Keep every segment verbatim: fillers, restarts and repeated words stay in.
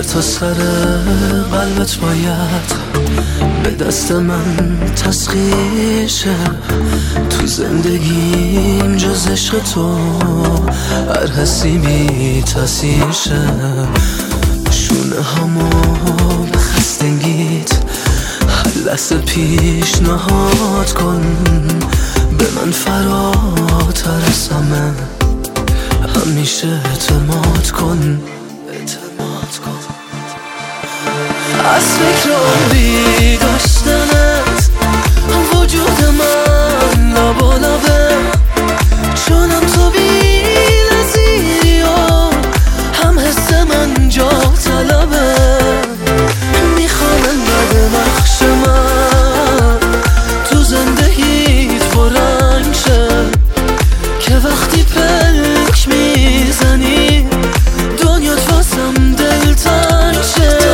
تا سر قلبت باید به دست من تسخیر شه. تو زندگیم جز عشق تو هر حسی بی تاثیر شه. شونه همو به خستگیت هر لحظه پیشنهاد کن، به من فراتر از همه همیشه اعتماد کن. از فکر عمری داشتنت وجود من لابا لابه، چونم تو بی نظیری و هم حس من جا طلبه. میخوام انقدر نقش من تو زندگیت پررنگ شه که وقتی پلک میزنی دنیات واسم دلتنگ شه.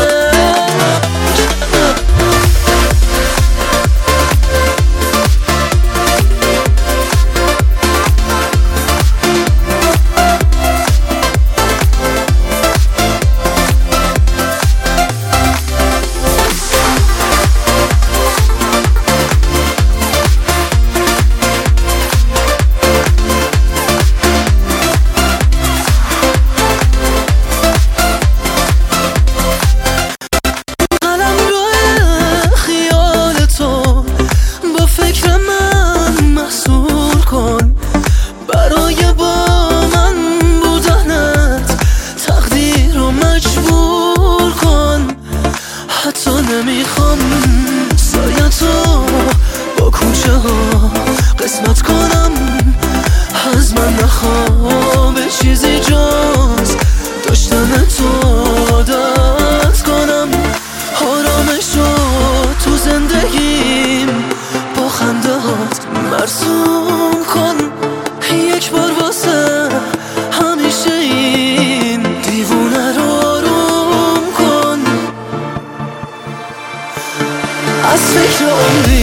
نمیخوام سایتو با کوچه ها قسمت کنم، از من نخواه به چیزی جز داشتن تو عادت کنم. آرامشو تو زندگیم با خنده هات مرسوم کن، یک بار واسه همیشه این دیوونه رو آروم کن. از فکر عمری